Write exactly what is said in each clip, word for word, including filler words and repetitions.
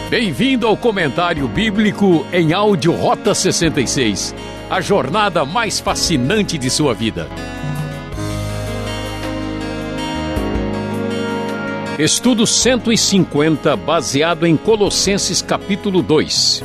Bem-vindo ao Comentário Bíblico em áudio Rota sessenta e seis, a jornada mais fascinante de sua vida. Estudo cento e cinquenta, baseado em Colossenses capítulo dois.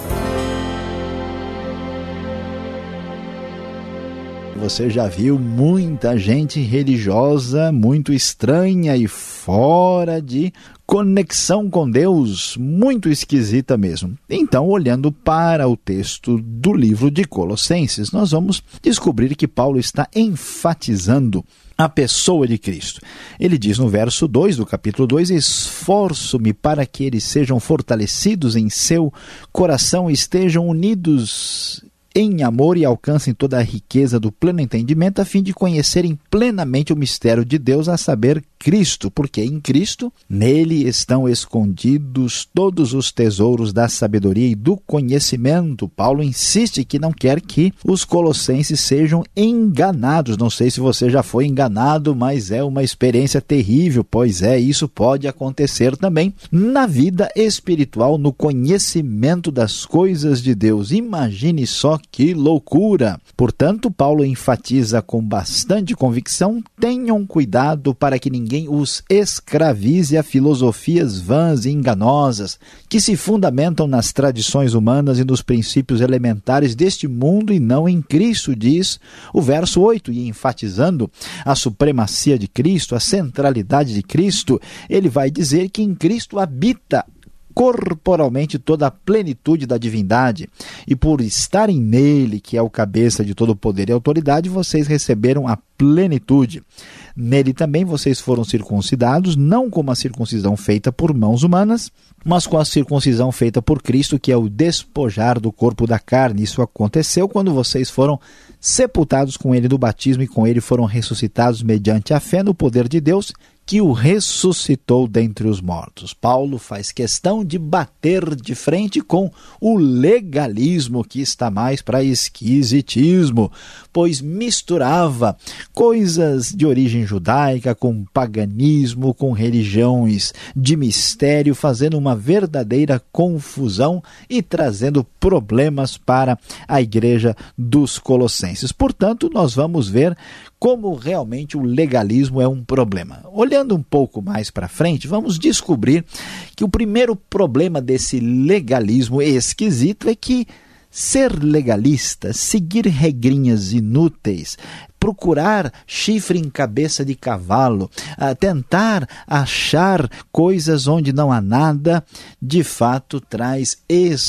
Você já viu muita gente religiosa, muito estranha e fora de conexão com Deus, muito esquisita mesmo. Então, olhando para o texto do livro de Colossenses, nós vamos descobrir que Paulo está enfatizando a pessoa de Cristo. Ele diz no verso dois do capítulo dois, esforço-me para que eles sejam fortalecidos em seu coração e estejam unidos em amor e alcancem toda a riqueza do pleno entendimento, a fim de conhecerem plenamente o mistério de Deus, a saber, Cristo, porque em Cristo, nele estão escondidos todos os tesouros da sabedoria e do conhecimento. Paulo insiste que não quer que os colossenses sejam enganados. Não sei se você já foi enganado, mas é uma experiência terrível, pois é, isso pode acontecer também na vida espiritual, no conhecimento das coisas de Deus. Imagine só que loucura! Portanto, Paulo enfatiza com bastante convicção: tenham cuidado para que ninguém os escravize a filosofias vãs e enganosas, que se fundamentam nas tradições humanas e nos princípios elementares deste mundo e não em Cristo, diz o verso oito. E enfatizando a supremacia de Cristo, a centralidade de Cristo, ele vai dizer que em Cristo habita corporalmente toda a plenitude da divindade, e por estarem nele, que é o cabeça de todo poder e autoridade, vocês receberam a plenitude. Nele também vocês foram circuncidados, não com uma circuncisão feita por mãos humanas, mas com a circuncisão feita por Cristo, que é o despojar do corpo da carne. Isso aconteceu quando vocês foram sepultados com ele no batismo e com ele foram ressuscitados mediante a fé no poder de Deus, que o ressuscitou dentre os mortos. Paulo faz questão de bater de frente com o legalismo, que está mais para esquisitismo, pois misturava coisas de origem judaica com paganismo, com religiões de mistério, fazendo uma verdadeira confusão e trazendo problemas para a igreja dos Colossenses. Portanto, nós vamos ver como realmente o legalismo é um problema. Olhando um pouco mais para frente, vamos descobrir que o primeiro problema desse legalismo esquisito é que ser legalista, seguir regrinhas inúteis, procurar chifre em cabeça de cavalo, tentar achar coisas onde não há nada, de fato traz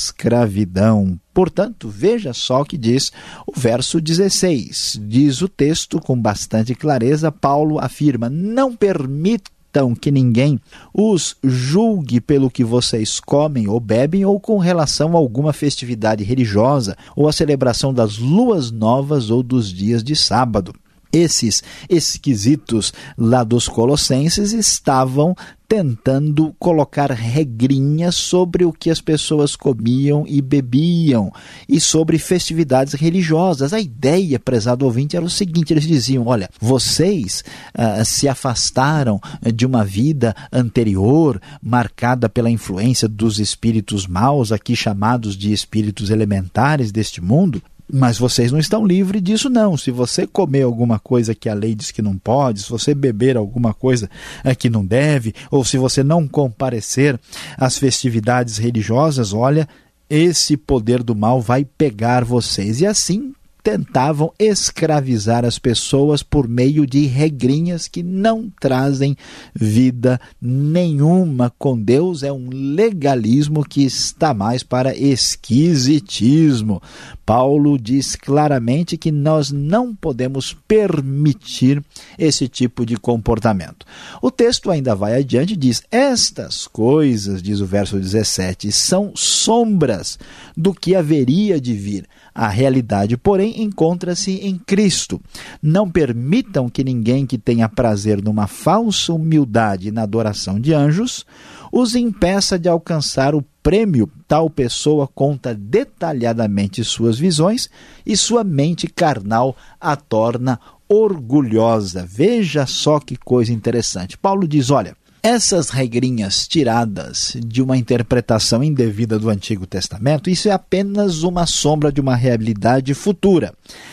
escravidão. Portanto, veja só o que diz o verso dezesseis. Diz o texto com bastante clareza, Paulo afirma: não permita que ninguém os julgue pelo que vocês comem ou bebem ou com relação a alguma festividade religiosa ou a celebração das luas novas ou dos dias de sábado. Esses esquisitos lá dos Colossenses estavam tentando colocar regrinhas sobre o que as pessoas comiam e bebiam e sobre festividades religiosas. A ideia, prezado ouvinte, era o seguinte: eles diziam, olha, vocês uh, se afastaram de uma vida anterior marcada pela influência dos espíritos maus, aqui chamados de espíritos elementares deste mundo, mas vocês não estão livres disso não. Se você comer alguma coisa que a lei diz que não pode, se você beber alguma coisa que não deve, ou se você não comparecer às festividades religiosas, olha, esse poder do mal vai pegar vocês. E assim tentavam escravizar as pessoas por meio de regrinhas que não trazem vida nenhuma com Deus. É um legalismo que está mais para esquisitismo. Paulo diz claramente que nós não podemos permitir esse tipo de comportamento. O texto ainda vai adiante e diz: estas coisas, diz o verso dezessete, são sombras do que haveria de vir. A realidade, porém, encontra-se em Cristo. Não permitam que ninguém que tenha prazer numa falsa humildade e na adoração de anjos os impeça de alcançar o prêmio. Tal pessoa conta detalhadamente suas visões e sua mente carnal a torna orgulhosa. Veja só que coisa interessante. Paulo diz, olha, Essas regrinhas tiradas de uma interpretação indevida do Antigo Testamento, isso é apenas uma sombra de uma realidade futura.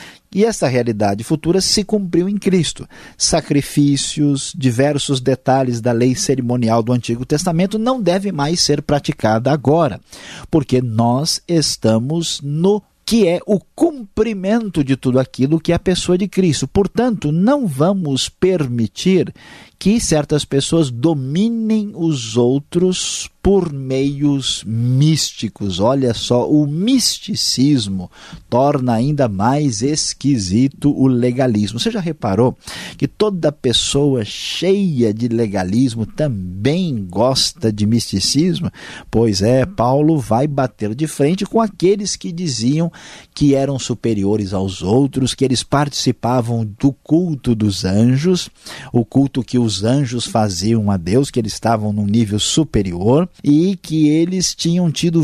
E essa realidade futura se cumpriu em Cristo. Sacrifícios, diversos detalhes da lei cerimonial do Antigo Testamento não devem mais ser praticada agora, porque nós estamos no que é o cumprimento de tudo aquilo que é a pessoa de Cristo. Portanto, não vamos permitir que certas pessoas dominem os outros por meios místicos. Olha só, o misticismo torna ainda mais esquisito o legalismo. Você já reparou que toda pessoa cheia de legalismo também gosta de misticismo? Pois é, Paulo vai bater de frente com aqueles que diziam que eram superiores aos outros, que eles participavam do culto dos anjos, o culto que os anjos faziam a Deus, que eles estavam num nível superior e que eles tinham tido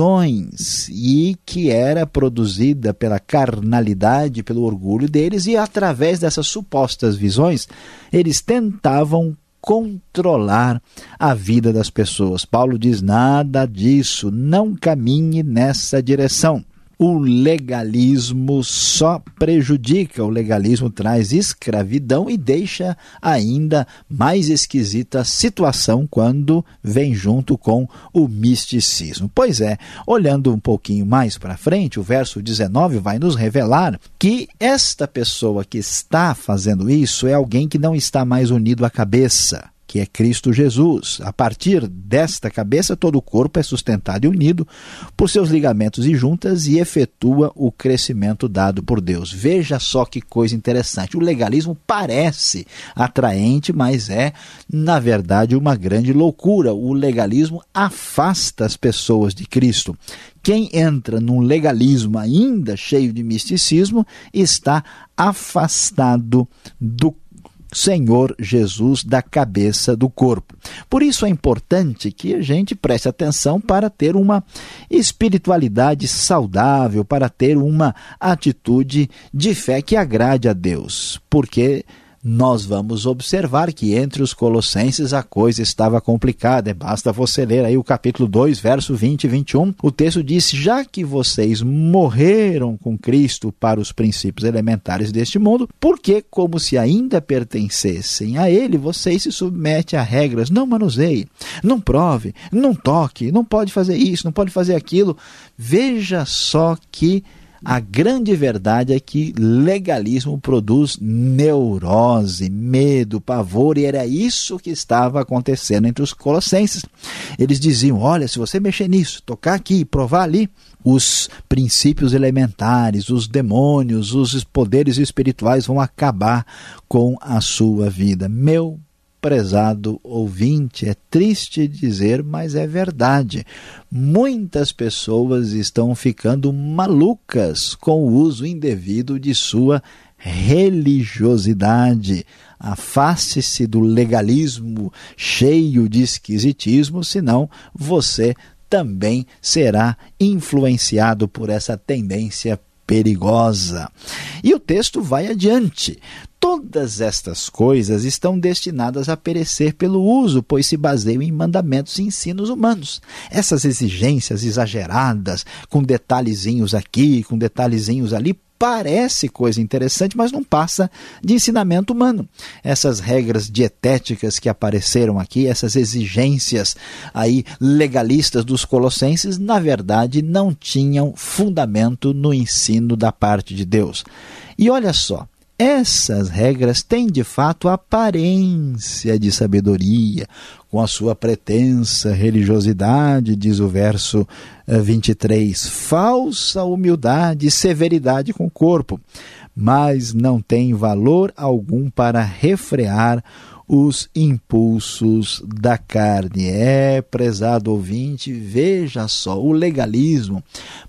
visões e que era produzida pela carnalidade, pelo orgulho deles, e através dessas supostas visões eles tentavam controlar a vida das pessoas. Paulo diz: nada disso, não caminhe nessa direção. O legalismo só prejudica, o legalismo traz escravidão e deixa ainda mais esquisita a situação quando vem junto com o misticismo. Pois é, olhando um pouquinho mais para frente, o verso dezenove vai nos revelar que esta pessoa que está fazendo isso é alguém que não está mais unido à cabeça, que é Cristo Jesus. A partir desta cabeça, todo o corpo é sustentado e unido por seus ligamentos e juntas e efetua o crescimento dado por Deus. Veja só que coisa interessante. O legalismo parece atraente, mas é, na verdade, uma grande loucura. O legalismo afasta as pessoas de Cristo. Quem entra num legalismo ainda cheio de misticismo está afastado do Senhor Jesus, da cabeça do corpo. Por isso é importante que a gente preste atenção para ter uma espiritualidade saudável, para ter uma atitude de fé que agrade a Deus, porque nós vamos observar que entre os colossenses a coisa estava complicada. Basta você ler aí o capítulo dois, verso vinte e vinte e um. O texto diz: já que vocês morreram com Cristo para os princípios elementares deste mundo, porque como se ainda pertencessem a ele, vocês se submetem a regras. Não manuseie, não prove, não toque, não pode fazer isso, não pode fazer aquilo. Veja só que a grande verdade é que legalismo produz neurose, medo, pavor, e era isso que estava acontecendo entre os colossenses. Eles diziam: olha, se você mexer nisso, tocar aqui, provar ali, os princípios elementares, os demônios, os poderes espirituais vão acabar com a sua vida. Meu prezado ouvinte, é triste dizer, mas é verdade. Muitas pessoas estão ficando malucas com o uso indevido de sua religiosidade. Afaste-se do legalismo cheio de esquisitismo, senão você também será influenciado por essa tendência perigosa. E o texto vai adiante. Todas estas coisas estão destinadas a perecer pelo uso, pois se baseiam em mandamentos e ensinos humanos. Essas exigências exageradas, com detalhezinhos aqui, com detalhezinhos ali, parece coisa interessante, mas não passa de ensinamento humano. Essas regras dietéticas que apareceram aqui, essas exigências aí legalistas dos colossenses, na verdade não tinham fundamento no ensino da parte de Deus. E olha só, essas regras têm de fato aparência de sabedoria, com a sua pretensa religiosidade, diz o verso vinte e três, falsa humildade e severidade com o corpo, mas não tem valor algum para refrear os impulsos da carne. É, prezado ouvinte, veja só, o legalismo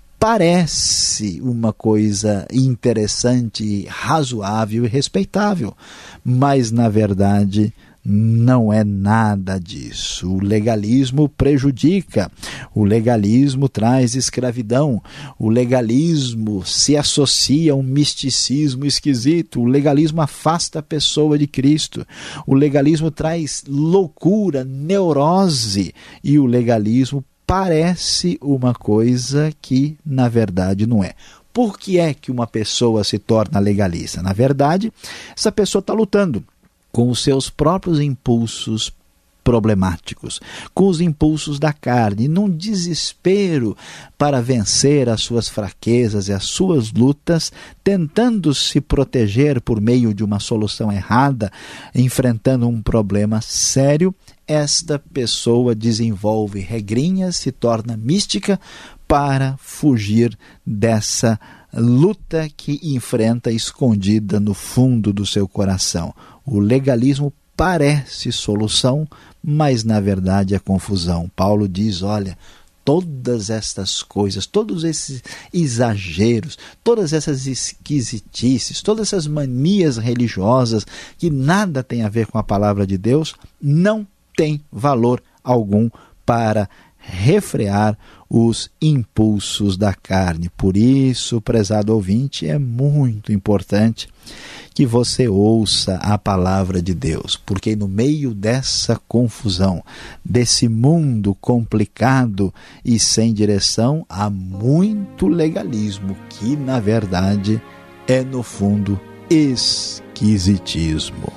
parece uma coisa interessante, razoável e respeitável, mas na verdade não é nada disso. O legalismo prejudica. O legalismo traz escravidão. O legalismo se associa a um misticismo esquisito. O legalismo afasta a pessoa de Cristo. O legalismo traz loucura, neurose. E o legalismo parece uma coisa que, na verdade, não é. Por que é que uma pessoa se torna legalista? Na verdade, essa pessoa está lutando com os seus próprios impulsos problemáticos, com os impulsos da carne, num desespero para vencer as suas fraquezas e as suas lutas, tentando se proteger por meio de uma solução errada, enfrentando um problema sério. Esta pessoa desenvolve regrinhas, se torna mística para fugir dessa luta que enfrenta escondida no fundo do seu coração. O legalismo parece solução, mas na verdade é confusão. Paulo diz, olha, todas estas coisas, todos esses exageros, todas essas esquisitices, todas essas manias religiosas que nada tem a ver com a palavra de Deus, não tem valor algum para refrear os impulsos da carne. Por isso, prezado ouvinte, é muito importante que você ouça a palavra de Deus, porque no meio dessa confusão, desse mundo complicado e sem direção, há muito legalismo, que na verdade é no fundo esquisitismo.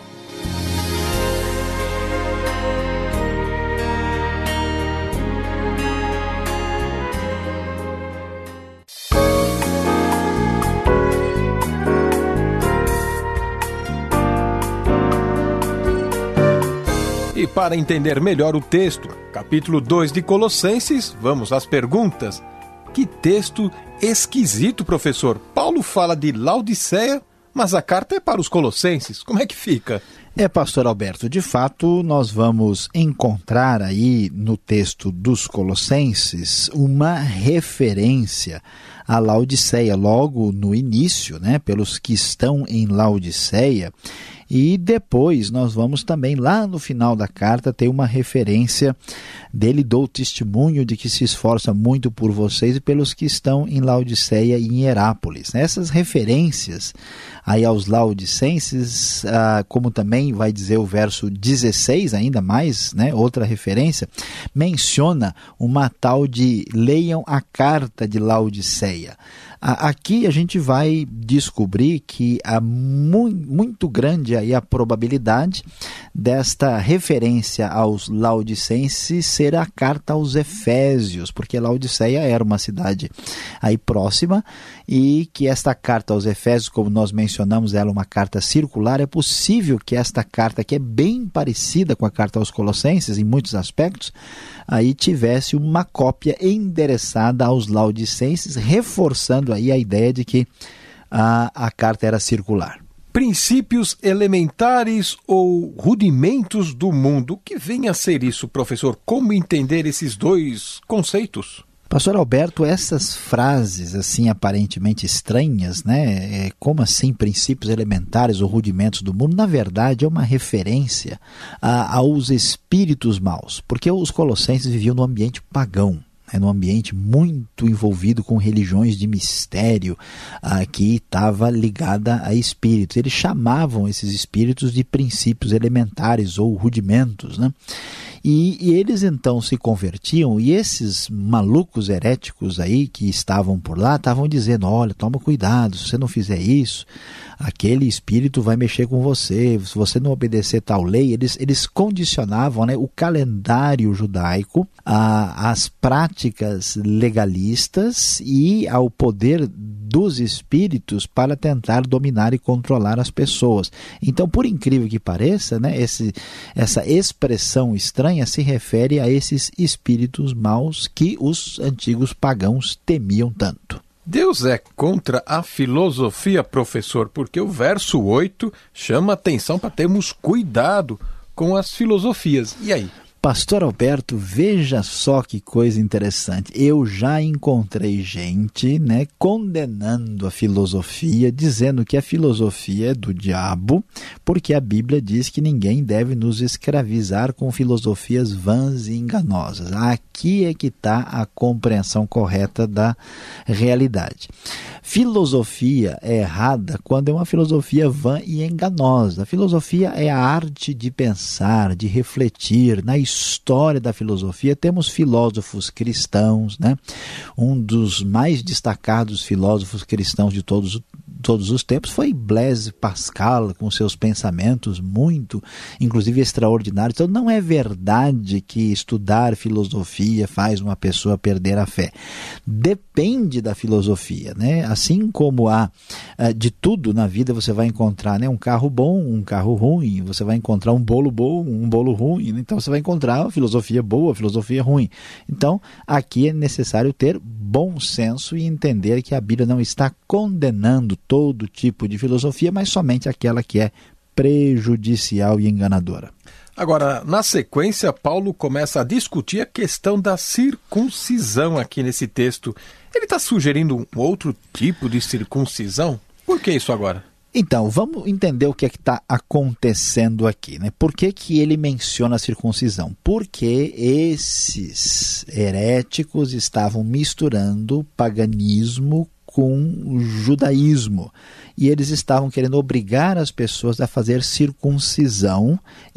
E para entender melhor o texto, capítulo dois de Colossenses, vamos às perguntas. Que texto esquisito, professor. Paulo fala de Laodiceia, mas a carta é para os colossenses. Como é que fica? É, pastor Alberto, de fato nós vamos encontrar aí no texto dos Colossenses uma referência a Laodiceia, logo no início, né, pelos que estão em Laodiceia. E depois nós vamos também, lá no final da carta, ter uma referência dele, dou testemunho de que se esforça muito por vocês e pelos que estão em Laodiceia e em Hierápolis. Essas referências aí aos laodicenses, ah, como também vai dizer o verso dezesseis, ainda mais, né, outra referência, menciona uma tal de leiam a carta de Laodiceia. Aqui a gente vai descobrir que há mu- muito grande aí a probabilidade desta referência aos laodicenses ser a carta aos Efésios, porque Laodiceia era uma cidade aí próxima e que esta carta aos Efésios, como nós mencionamos, ela é uma carta circular. É possível que esta carta, que é bem parecida com a carta aos Colossenses em muitos aspectos, aí tivesse uma cópia endereçada aos laodicenses, reforçando aí a ideia de que a, a carta era circular. Princípios elementares ou rudimentos do mundo. O que vem a ser isso, professor? Como entender esses dois conceitos? Pastor Alberto, essas frases assim aparentemente estranhas, né? É, como assim princípios elementares ou rudimentos do mundo? Na verdade é uma referência a, aos espíritos maus, porque os colossenses viviam num ambiente pagão, né? Num ambiente muito envolvido com religiões de mistério, ah, que estava ligada a espíritos. Eles chamavam esses espíritos de princípios elementares ou rudimentos, né? E, e eles então se convertiam, e esses malucos heréticos aí que estavam por lá estavam dizendo, olha, toma cuidado, se você não fizer isso, aquele espírito vai mexer com você, se você não obedecer tal lei. Eles, eles condicionavam, né, o calendário judaico a, às práticas legalistas e ao poder dos espíritos para tentar dominar e controlar as pessoas. Então, por incrível que pareça, né, esse, essa expressão estranha se refere a esses espíritos maus que os antigos pagãos temiam tanto. Deus é contra a filosofia, professor, porque o verso oito chama atenção para termos cuidado com as filosofias. E aí? Pastor Alberto, veja só que coisa interessante. Eu já encontrei gente, né, condenando a filosofia, dizendo que a filosofia é do diabo, porque a Bíblia diz que ninguém deve nos escravizar com filosofias vãs e enganosas. Aqui é que está a compreensão correta da realidade. Filosofia é errada quando é uma filosofia vã e enganosa. A filosofia é a arte de pensar, de refletir. Na história da filosofia temos filósofos cristãos, né? Um dos mais destacados filósofos cristãos de todos todos os tempos foi Blaise Pascal, com seus pensamentos muito, inclusive extraordinários. Então não é verdade que estudar filosofia faz uma pessoa perder a fé. Depende da filosofia, né? Assim como há de tudo na vida, você vai encontrar, né, um carro bom, um carro ruim, você vai encontrar um bolo bom, um bolo ruim, então você vai encontrar uma filosofia boa, uma filosofia ruim. Então aqui é necessário ter bom senso e entender que a Bíblia não está condenando todo tipo de filosofia, mas somente aquela que é prejudicial e enganadora. Agora, na sequência, Paulo começa a discutir a questão da circuncisão aqui nesse texto. Ele está sugerindo um outro tipo de circuncisão? Por que isso agora? Então, vamos entender o que é que está acontecendo aqui, né? Por que que ele menciona a circuncisão? Porque esses heréticos estavam misturando paganismo com judaísmo. E eles estavam querendo obrigar as pessoas a fazer circuncisão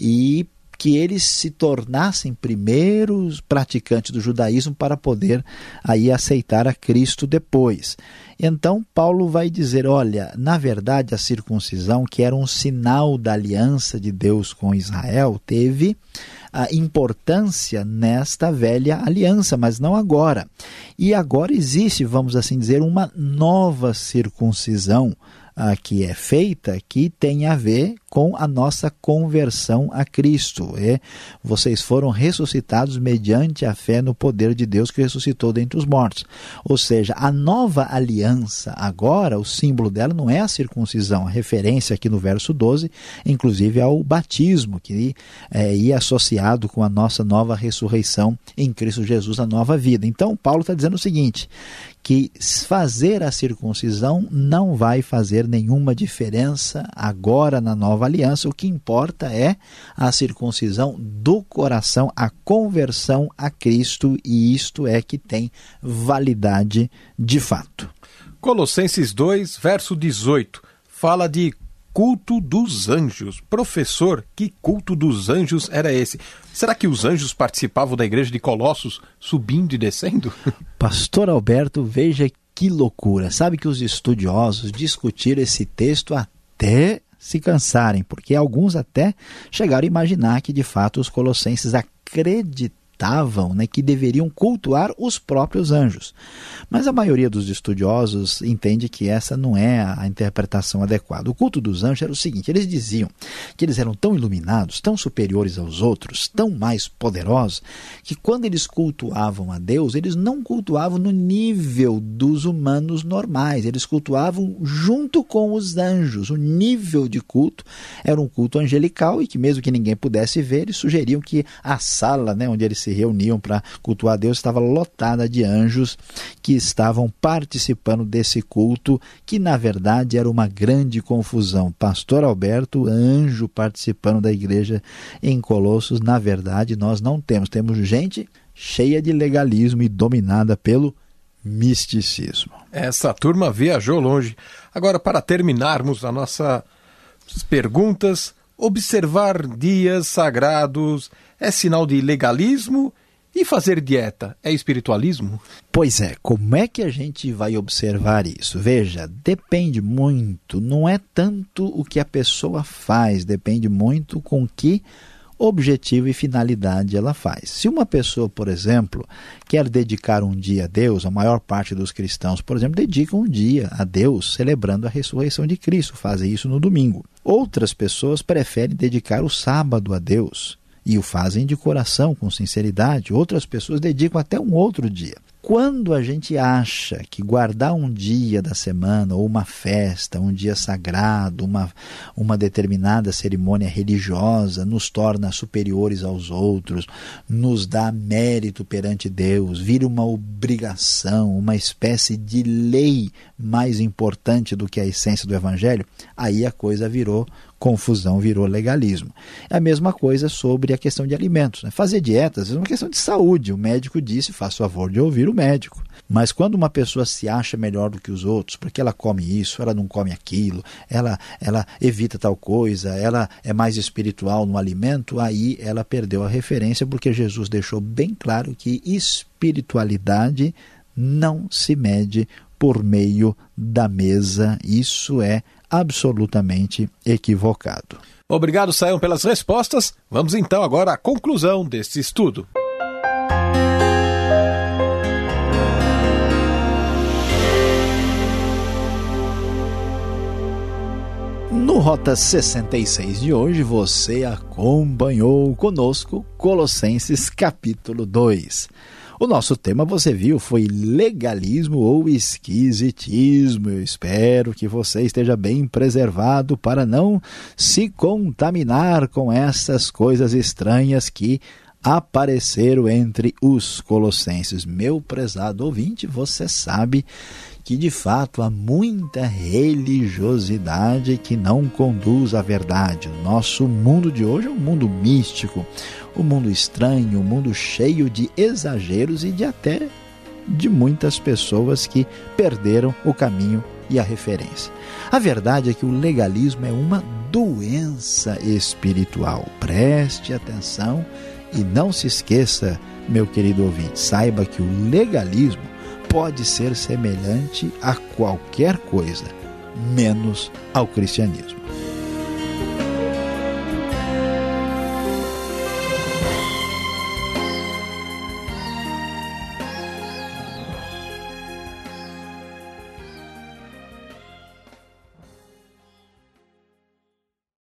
e que eles se tornassem primeiros praticantes do judaísmo para poder aí aceitar a Cristo depois. Então Paulo vai dizer, olha, na verdade a circuncisão, que era um sinal da aliança de Deus com Israel, teve a importância nesta velha aliança, mas não agora. E agora existe, vamos assim dizer, uma nova circuncisão a que é feita, que tem a ver com a nossa conversão a Cristo. É, vocês foram ressuscitados mediante a fé no poder de Deus que ressuscitou dentre os mortos. Ou seja, a nova aliança agora, o símbolo dela não é a circuncisão, a referência aqui no verso doze, inclusive ao batismo, que é, ia associado com a nossa nova ressurreição em Cristo Jesus, a nova vida. Então Paulo está dizendo o seguinte, que fazer a circuncisão não vai fazer nenhuma diferença agora na nova aliança. O que importa é a circuncisão do coração, a conversão a Cristo, e isto é que tem validade de fato. Colossenses dois, verso dezoito, fala de culto dos anjos. Professor, que culto dos anjos era esse? Será que os anjos participavam da igreja de Colossos subindo e descendo? Pastor Alberto, veja que loucura. Sabe que os estudiosos discutiram esse texto até se cansarem, porque alguns até chegaram a imaginar que de fato os colossenses acreditavam Estavam, né, que deveriam cultuar os próprios anjos. Mas a maioria dos estudiosos entende que essa não é a interpretação adequada. O culto dos anjos era o seguinte, eles diziam que eles eram tão iluminados, tão superiores aos outros, tão mais poderosos, que quando eles cultuavam a Deus, eles não cultuavam no nível dos humanos normais, eles cultuavam junto com os anjos. O nível de culto era um culto angelical e que mesmo que ninguém pudesse ver, eles sugeriam que a sala, né, onde eles se reuniam para cultuar a Deus estava lotada de anjos que estavam participando desse culto, que na verdade era uma grande confusão. Pastor Alberto, anjo participando da igreja em Colossos, na verdade nós não temos. Temos gente cheia de legalismo e dominada pelo misticismo. Essa turma viajou longe. Agora, para terminarmos a nossas perguntas, observar dias sagrados é sinal de legalismo e fazer dieta é espiritualismo? Pois é, como é que a gente vai observar isso? Veja, depende muito, não é tanto o que a pessoa faz, depende muito com que objetivo e finalidade ela faz. Se uma pessoa, por exemplo, quer dedicar um dia a Deus, a maior parte dos cristãos, por exemplo, dedicam um dia a Deus celebrando a ressurreição de Cristo, fazem isso no domingo. Outras pessoas preferem dedicar o sábado a Deus e o fazem de coração, com sinceridade. Outras pessoas dedicam até um outro dia. quando a gente acha que guardar um dia da semana, ou uma festa, um dia sagrado, uma, uma determinada cerimônia religiosa, nos torna superiores aos outros, nos dá mérito perante Deus, vira uma obrigação, uma espécie de lei mais importante do que a essência do Evangelho, aí a coisa virou confusão, virou legalismo. É a mesma coisa sobre a questão de alimentos, né? Fazer dietas é uma questão de saúde. O médico disse, faz favor de ouvir o médico. Mas quando uma pessoa se acha melhor do que os outros, porque ela come isso, ela não come aquilo, ela, ela evita tal coisa, ela é mais espiritual no alimento, aí ela perdeu a referência, porque Jesus deixou bem claro que espiritualidade não se mede por meio da mesa. Isso é absolutamente equivocado. Obrigado, Sayão, pelas respostas. Vamos então agora à conclusão deste estudo. No Rota sessenta e seis de hoje, você acompanhou conosco Colossenses capítulo dois. O nosso tema, você viu, foi legalismo ou esquisitismo. Eu espero que você esteja bem preservado para não se contaminar com essas coisas estranhas que apareceram entre os colossenses. Meu prezado ouvinte, você sabe que de fato há muita religiosidade que não conduz à verdade. O nosso mundo de hoje é um mundo místico, um mundo estranho, um mundo cheio de exageros e de até de muitas pessoas que perderam o caminho e a referência. A verdade é que o legalismo é uma doença espiritual. Preste atenção e não se esqueça, meu querido ouvinte, saiba que o legalismo pode ser semelhante a qualquer coisa, menos ao cristianismo.